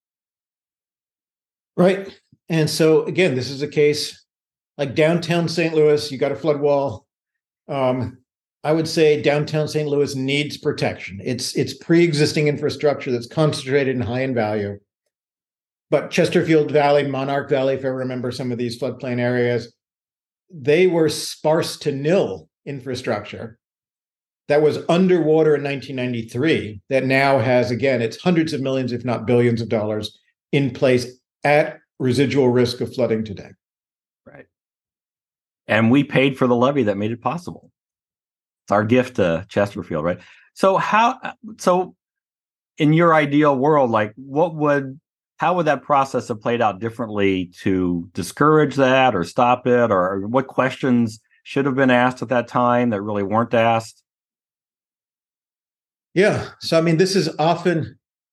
S1: Right. And so, again, this is a case like downtown St. Louis, you got a flood wall. I would say downtown St. Louis needs protection. It's pre-existing infrastructure that's concentrated and high in value. But Chesterfield Valley, Monarch Valley, if I remember some of these floodplain areas, they were sparse to nil infrastructure that was underwater in 1993 that now has, again, it's hundreds of millions, if not billions of dollars in place at residual risk of flooding today.
S3: Right. And we paid for the levee that made it possible. It's our gift to Chesterfield, right? So in your ideal world, like how would that process have played out differently to discourage that or stop it? Or what questions should have been asked at that time that really weren't asked?
S1: Yeah. So, this is often,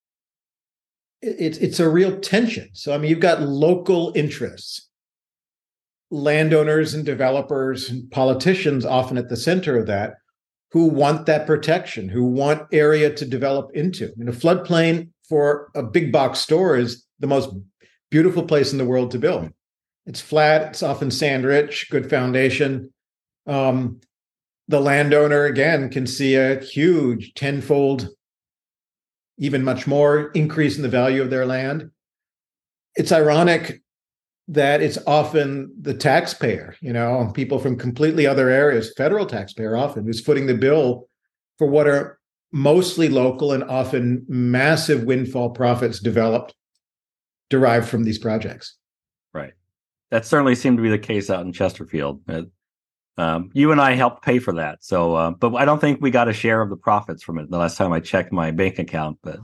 S1: it's a real tension. So, you've got local interests, landowners and developers and politicians often at the center of that, who want that protection, who want area to develop into. A floodplain for a big box store is the most beautiful place in the world to build. It's flat, it's often sand rich, good foundation. The landowner, again, can see a huge tenfold, even much more increase in the value of their land. It's ironic that it's often the taxpayer, people from completely other areas, federal taxpayer often, who's footing the bill for what are mostly local and often massive windfall profits derived from these projects.
S3: Right. That certainly seemed to be the case out in Chesterfield. You and I helped pay for that. So, but I don't think we got a share of the profits from it the last time I checked my bank account. But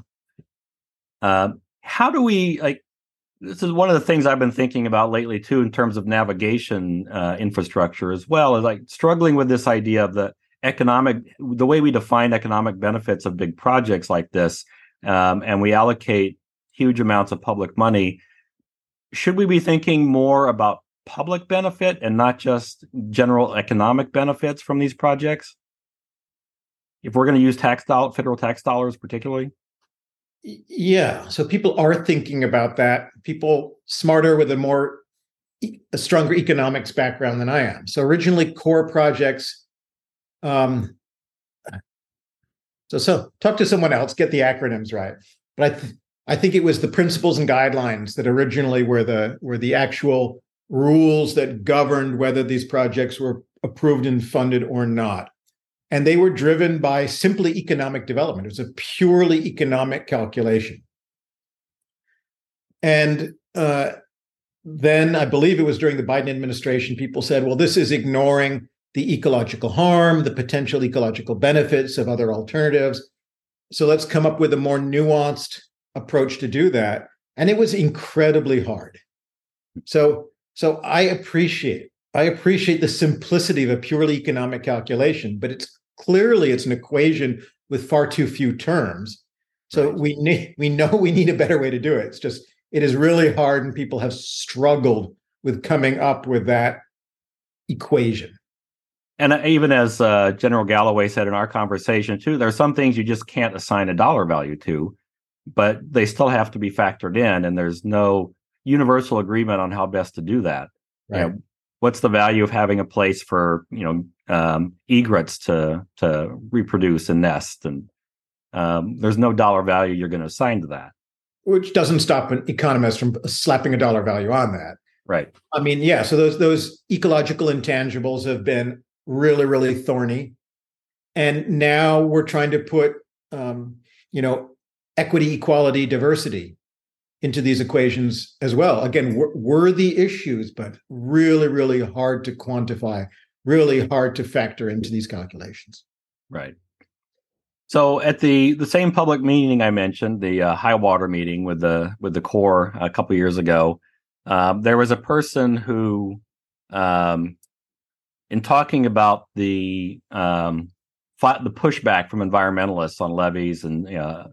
S3: how do we, this is one of the things I've been thinking about lately, too, in terms of navigation infrastructure as well, is struggling with this idea of the way we define economic benefits of big projects like this, and we allocate huge amounts of public money. Should we be thinking more about public benefit and not just general economic benefits from these projects? If we're going to use federal tax dollars particularly?
S1: Yeah. So people are thinking about that. People smarter with a stronger economics background than I am. So originally core projects. So talk to someone else, get the acronyms right. But I think it was the principles and guidelines that originally were the actual rules that governed whether these projects were approved and funded or not. And they were driven by simply economic development. It was a purely economic calculation. And then I believe it was during the Biden administration, people said, well, this is ignoring the ecological harm, the potential ecological benefits of other alternatives. So let's come up with a more nuanced approach to do that. And it was incredibly hard. So I appreciate the simplicity of a purely economic calculation, but it's an equation with far too few terms. So we know we need a better way to do it. It is really hard, and people have struggled with coming up with that equation.
S3: And even as General Galloway said in our conversation too, there are some things you just can't assign a dollar value to, but they still have to be factored in, and there's no universal agreement on how best to do that.
S1: Right.
S3: You know, what's the value of having a place for egrets to reproduce and nest, and there's no dollar value you're going to assign to that.
S1: Which doesn't stop an economist from slapping a dollar value on that.
S3: Right.
S1: I mean, yeah. So those ecological intangibles have been really, really thorny, and now we're trying to put equity, equality, diversity into these equations as well. Again, worthy issues, but really, really hard to quantify, really hard to factor into these calculations.
S3: Right. So at the same public meeting I mentioned, the high water meeting with the Corps a couple of years ago, there was a person who, in talking about the pushback from environmentalists on levees, and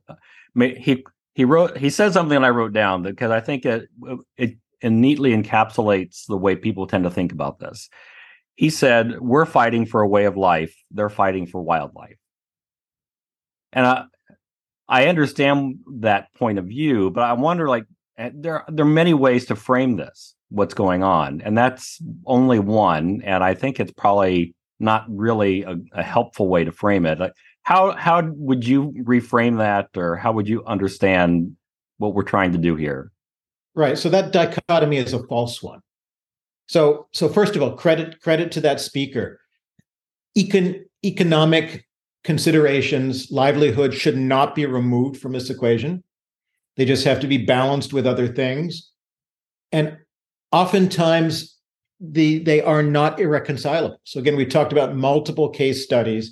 S3: he said something and I wrote down, because I think it neatly encapsulates the way people tend to think about this. He said, "We're fighting for a way of life; they're fighting for wildlife." And I understand that point of view, but I wonder, there are many ways to frame this, what's going on, and that's only one. And I think it's probably not really a helpful way to frame it. How would you reframe that, or how would you understand what we're trying to do here?
S1: Right. So that dichotomy is a false one. So first of all, credit to that speaker. Economic considerations, livelihood should not be removed from this equation. They just have to be balanced with other things. And oftentimes they are not irreconcilable. So again, we talked about multiple case studies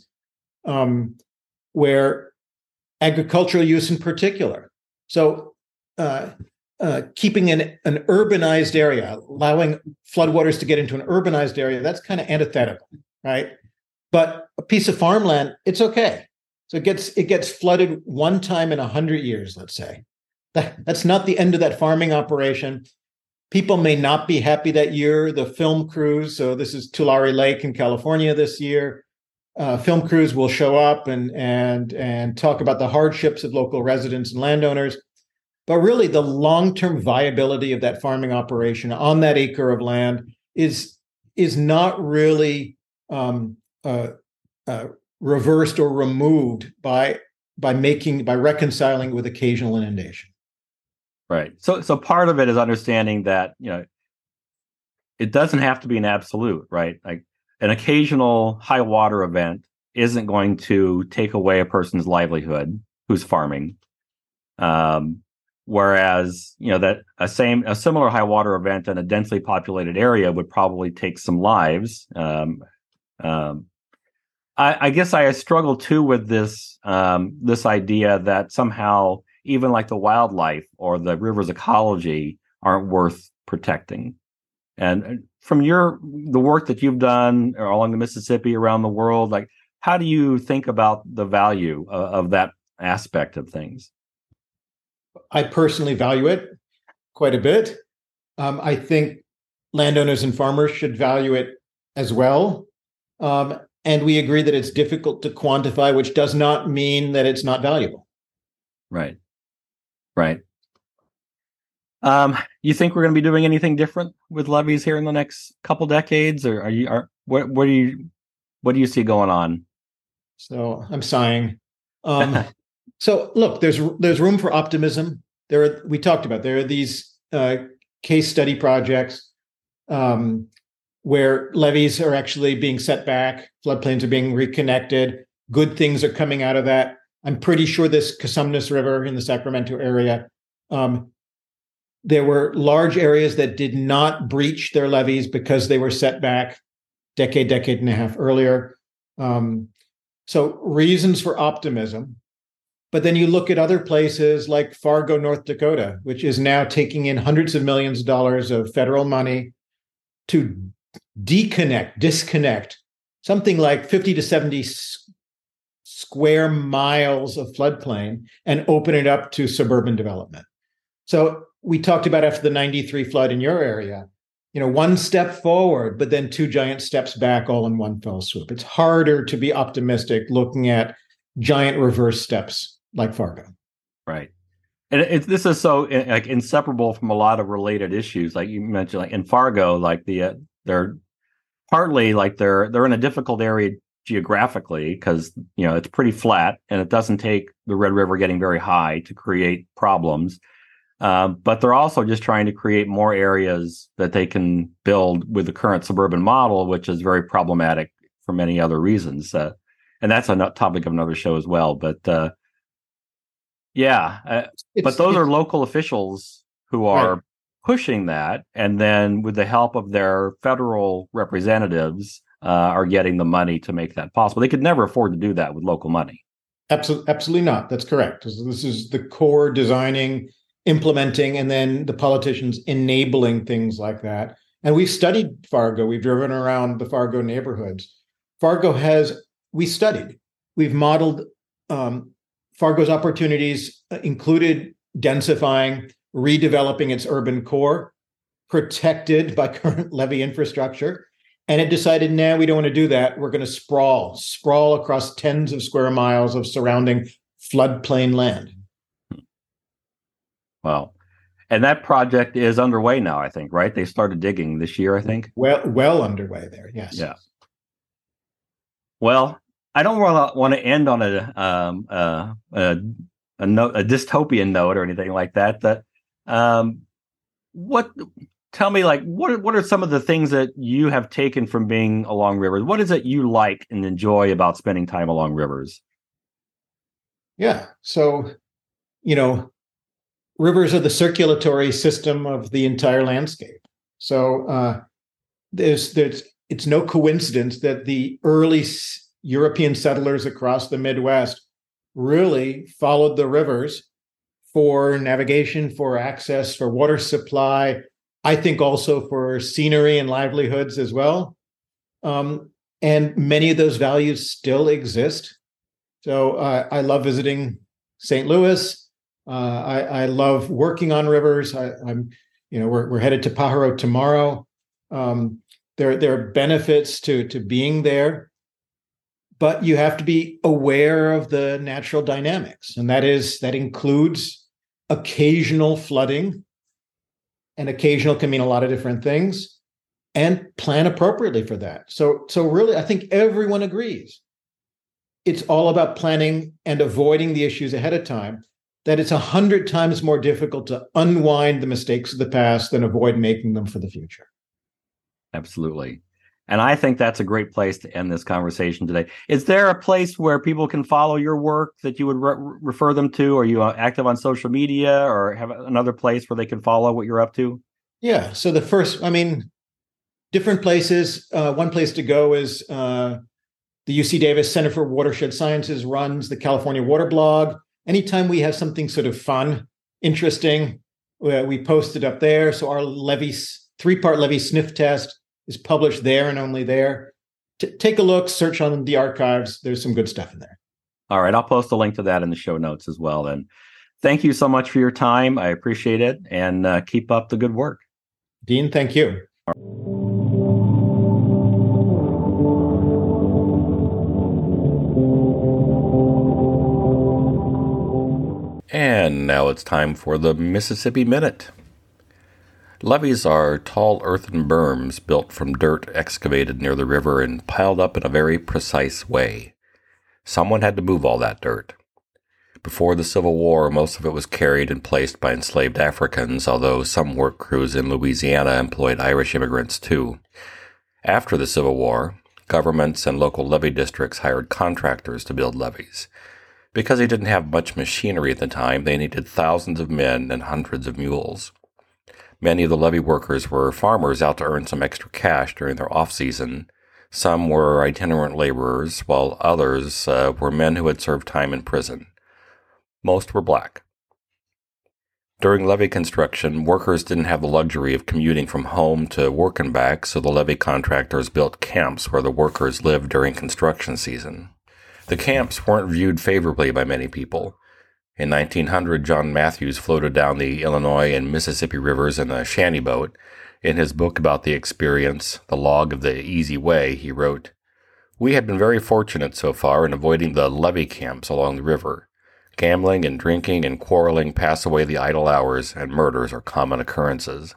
S1: where agricultural use in particular. So keeping an urbanized area, allowing floodwaters to get into an urbanized area, that's kind of antithetical, right? But a piece of farmland, it's okay. So it gets flooded one time in 100 years, let's say. That's not the end of that farming operation. People may not be happy that year. The film crews, so this is Tulare Lake in California this year. Film crews will show up and talk about the hardships of local residents and landowners. But really, the long-term viability of that farming operation on that acre of land is not really reversed or removed by reconciling with occasional inundation.
S3: Right. So part of it is understanding that it doesn't have to be an absolute, right? Like an occasional high water event isn't going to take away a person's livelihood who's farming. Whereas, that a similar high water event in a densely populated area would probably take some lives. I guess I struggle too with this idea that somehow even like the wildlife or the river's ecology aren't worth protecting. And from the work that you've done along the Mississippi, around the world, how do you think about the value of that aspect of things?
S1: I personally value it quite a bit. I think landowners and farmers should value it as well. And we agree that it's difficult to quantify, which does not mean that it's not valuable. Right.
S3: You think we're going to be doing anything different with levees here in the next couple decades, or what do you see going on?
S1: So I'm sighing. So look, there's room for optimism. we talked about, there are these case study projects where levees are actually being set back, floodplains are being reconnected, good things are coming out of that. I'm pretty sure this Cosumnes River in the Sacramento area, there were large areas that did not breach their levees because they were set back decade and a half earlier. So reasons for optimism. But then you look at other places like Fargo, North Dakota, which is now taking in hundreds of millions of dollars of federal money to disconnect something like 50 to 70 square miles of floodplain and open it up to suburban development. So we talked about after the 93 flood in your area, one step forward, but then two giant steps back all in one fell swoop. It's harder to be optimistic looking at giant reverse steps like Fargo.
S3: Right. And this is so inseparable from a lot of related issues. Like you mentioned, like in Fargo, like they're partly like they're in a difficult area geographically because, it's pretty flat and it doesn't take the Red River getting very high to create problems. But they're also just trying to create more areas that they can build with the current suburban model, which is very problematic for many other reasons. And that's a topic of another show as well. But but those are local officials who are pushing that. And then with the help of their federal representatives are getting the money to make that possible. They could never afford to do that with local money.
S1: Absolutely not. That's correct. This is the core designing, implementing, and then the politicians enabling things like that. And we've studied Fargo. We've driven around the Fargo neighborhoods. We've modeled Fargo's opportunities included densifying, redeveloping its urban core, protected by current levee infrastructure. And it decided, we don't want to do that. We're going to sprawl across tens of square miles of surrounding floodplain land.
S3: Wow. And that project is underway now, I think, right? They started digging this year, I think.
S1: Well underway there, yes.
S3: Yeah. Well, I don't want to end on a dystopian note or anything like that. Tell me, what are some of the things that you have taken from being along rivers? What is it you like and enjoy about spending time along rivers?
S1: Yeah. So, rivers are the circulatory system of the entire landscape. So it's no coincidence that the early European settlers across the Midwest really followed the rivers for navigation, for access, for water supply, I think also for scenery and livelihoods as well. And many of those values still exist. So I love visiting St. Louis. I love working on rivers. We're headed to Pajaro tomorrow. There are benefits to being there, but you have to be aware of the natural dynamics, and that includes occasional flooding, and occasional can mean a lot of different things, and plan appropriately for that. So really, I think everyone agrees it's all about planning and avoiding the issues ahead of time. That it's 100 times more difficult to unwind the mistakes of the past than avoid making them for the future.
S3: Absolutely. And I think that's a great place to end this conversation today. Is there a place where people can follow your work that you would refer them to? Are you active on social media or have another place where they can follow what you're up to?
S1: Yeah. So different places. One place to go is the UC Davis Center for Watershed Sciences runs the California Water Blog. Anytime we have something sort of fun, interesting, we post it up there. So our three-part levee sniff test is published there and only there. Take a look, search on the archives. There's some good stuff in there.
S3: All right. I'll post a link to that in the show notes as well. Then thank you so much for your time. I appreciate it. And keep up the good work.
S1: Dean, thank you.
S3: And now it's time for the Mississippi Minute. Levees are tall earthen berms built from dirt excavated near the river and piled up in a very precise way. Someone had to move all that dirt. Before the Civil War, most of it was carried and placed by enslaved Africans, although some work crews in Louisiana employed Irish immigrants too. After the Civil War, governments and local levee districts hired contractors to build levees. Because they didn't have much machinery at the time, they needed thousands of men and hundreds of mules. Many of the levee workers were farmers out to earn some extra cash during their off-season. Some were itinerant laborers, while others were men who had served time in prison. Most were black. During levee construction, workers didn't have the luxury of commuting from home to work and back, so the levee contractors built camps where the workers lived during construction season. The camps weren't viewed favorably by many people. In 1900, John Matthews floated down the Illinois and Mississippi rivers in a shanty boat. In his book about the experience, The Log of the Easy Way, he wrote, "We had been very fortunate so far in avoiding the levee camps along the river. Gambling and drinking and quarreling pass away the idle hours, and murders are common occurrences."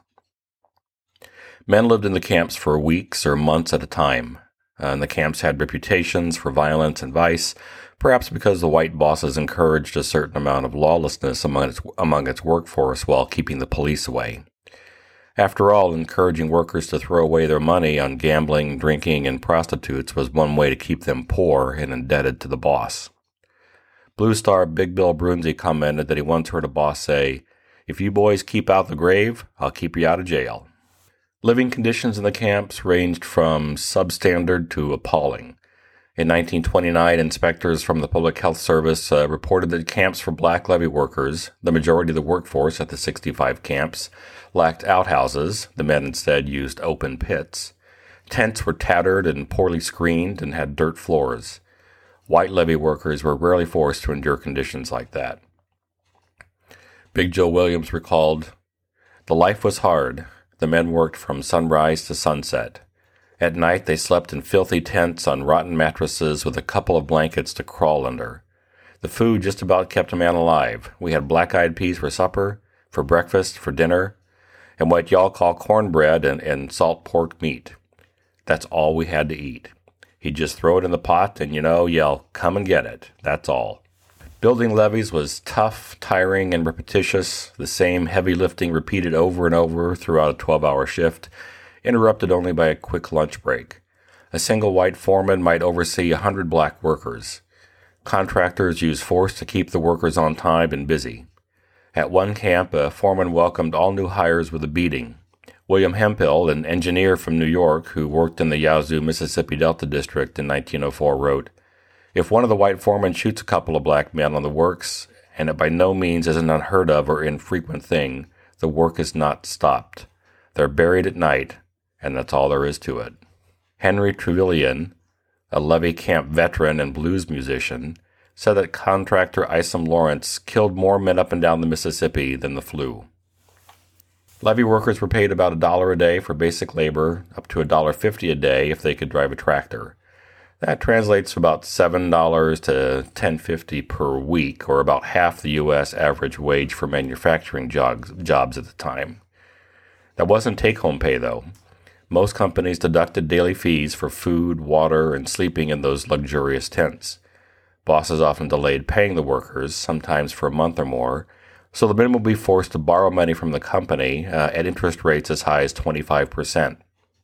S3: Men lived in the camps for weeks or months at a time, and the camps had reputations for violence and vice, perhaps because the white bosses encouraged a certain amount of lawlessness among its workforce while keeping the police away. After all, encouraging workers to throw away their money on gambling, drinking, and prostitutes was one way to keep them poor and indebted to the boss. Blue Star Big Bill Brunzi commented that he once heard a boss say, "If you boys keep out the grave, I'll keep you out of jail." Living conditions in the camps ranged from substandard to appalling. In 1929, inspectors from the Public Health Service reported that camps for black levee workers, the majority of the workforce at the 65 camps, lacked outhouses. The men instead used open pits. Tents were tattered and poorly screened and had dirt floors. White levee workers were rarely forced to endure conditions like that. Big Joe Williams recalled, "The life was hard. The men worked from sunrise to sunset. At night they slept in filthy tents on rotten mattresses with a couple of blankets to crawl under. The food just about kept a man alive. We had black-eyed peas for supper, for breakfast, for dinner, and what y'all call cornbread and salt pork meat. That's all we had to eat. He'd just throw it in the pot and, yell, 'Come and get it.' That's all." Building levees was tough, tiring, and repetitious, the same heavy lifting repeated over and over throughout a 12-hour shift, interrupted only by a quick lunch break. A single white foreman might oversee 100 black workers. Contractors used force to keep the workers on time and busy. At one camp, a foreman welcomed all new hires with a beating. William Hemphill, an engineer from New York who worked in the Yazoo, Mississippi Delta District in 1904, wrote, "If one of the white foremen shoots a couple of black men on the works, and it by no means is an unheard of or infrequent thing, the work is not stopped. They're buried at night, and that's all there is to it." Henry Trevelyan, a levee camp veteran and blues musician, said that contractor Isom Lawrence killed more men up and down the Mississippi than the flu. Levee workers were paid about $1 a day for basic labor, up to $1.50 a day if they could drive a tractor. That translates to about $7 to $10.50 per week, or about half the U.S. average wage for manufacturing jobs at the time. That wasn't take-home pay, though. Most companies deducted daily fees for food, water, and sleeping in those luxurious tents. Bosses often delayed paying the workers, sometimes for a month or more, so the men would be forced to borrow money from the company at interest rates as high as 25%.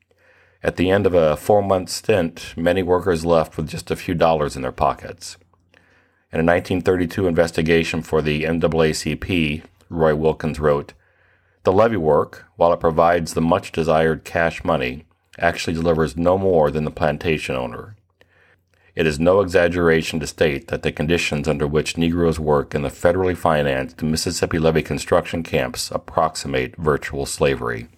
S3: At the end of a 4-month stint, many workers left with just a few dollars in their pockets. In a 1932 investigation for the NAACP, Roy Wilkins wrote, "The levee work, while it provides the much-desired cash money, actually delivers no more than the plantation owner. It is no exaggeration to state that the conditions under which Negroes work in the federally financed Mississippi levee construction camps approximate virtual slavery."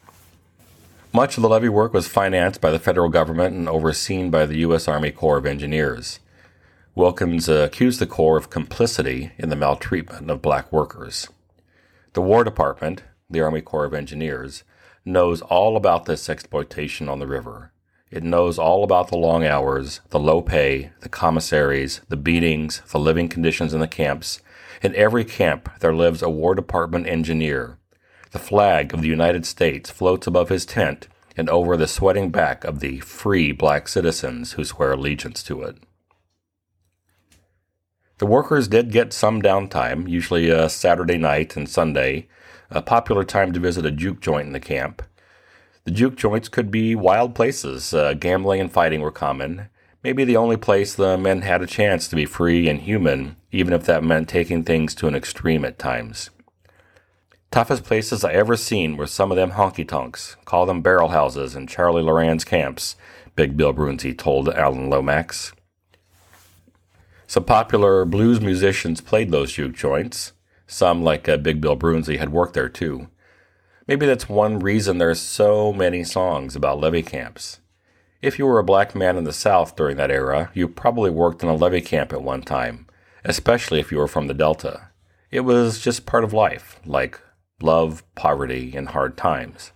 S3: Much of the levee work was financed by the federal government and overseen by the U.S. Army Corps of Engineers. Wilkins accused the Corps of complicity in the maltreatment of black workers. The War Department, the Army Corps of Engineers, knows all about this exploitation on the river. It knows all about the long hours, the low pay, the commissaries, the beatings, the living conditions in the camps. In every camp there lives a War Department engineer. The flag of the United States floats above his tent and over the sweating back of the free black citizens who swear allegiance to it. The workers did get some downtime, usually a Saturday night and Sunday, a popular time to visit a juke joint in the camp. The juke joints could be wild places. Gambling and fighting were common. Maybe the only place the men had a chance to be free and human, even if that meant taking things to an extreme at times. Toughest places I ever seen were some of them honky-tonks. Call them barrel houses and Charlie Loran's camps, Big Bill Brunsey told Alan Lomax. Some popular blues musicians played those juke joints. Some, like Big Bill Brunsey, had worked there too. Maybe that's one reason there's so many songs about levee camps. If you were a black man in the South during that era, you probably worked in a levee camp at one time, especially if you were from the Delta. It was just part of life, like love, poverty, and hard times.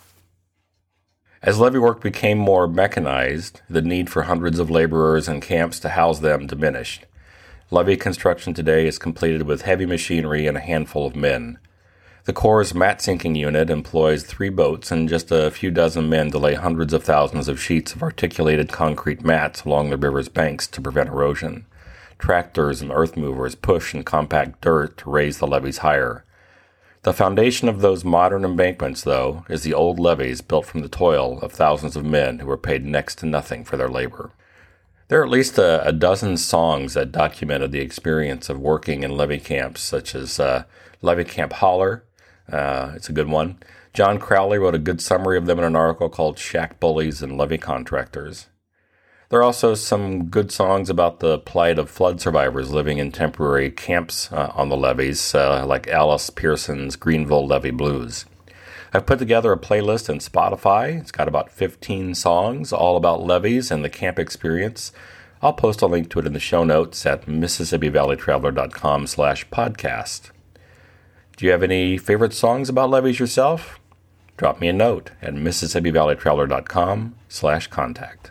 S3: As levee work became more mechanized, the need for hundreds of laborers and camps to house them diminished. Levee construction today is completed with heavy machinery and a handful of men. The Corps' mat sinking unit employs 3 boats and just a few dozen men to lay hundreds of thousands of sheets of articulated concrete mats along the river's banks to prevent erosion. Tractors and earth movers push and compact dirt to raise the levees higher. The foundation of those modern embankments, though, is the old levees built from the toil of thousands of men who were paid next to nothing for their labor. There are at least a dozen songs that documented the experience of working in levee camps, such as Levee Camp Holler. It's a good one. John Crowley wrote a good summary of them in an article called Shack Bullies and Levee Contractors. There are also some good songs about the plight of flood survivors living in temporary camps on the levees, like Alice Pearson's Greenville Levee Blues. I've put together a playlist in Spotify. It's got about 15 songs, all about levees and the camp experience. I'll post a link to it in the show notes at MississippiValleyTraveler.com/podcast. Do you have any favorite songs about levees yourself? Drop me a note at MississippiValleyTraveler.com/contact.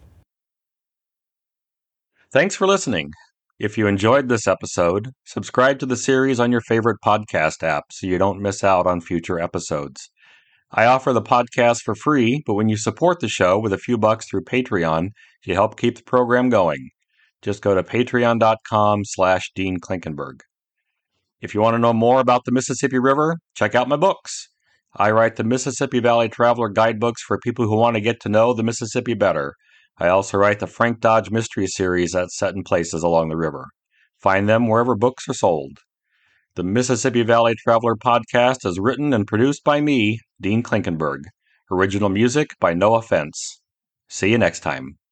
S3: Thanks for listening. If you enjoyed this episode, subscribe to the series on your favorite podcast app so you don't miss out on future episodes. I offer the podcast for free, but when you support the show with a few bucks through Patreon, you help keep the program going. Just go to patreon.com/Dean Klinkenberg. If you want to know more about the Mississippi River, check out my books. I write the Mississippi Valley Traveler guidebooks for people who want to get to know the Mississippi better. I also write the Frank Dodge Mystery Series that's set in places along the river. Find them wherever books are sold. The Mississippi Valley Traveler podcast is written and produced by me, Dean Klinkenberg. Original music by No Offense. See you next time.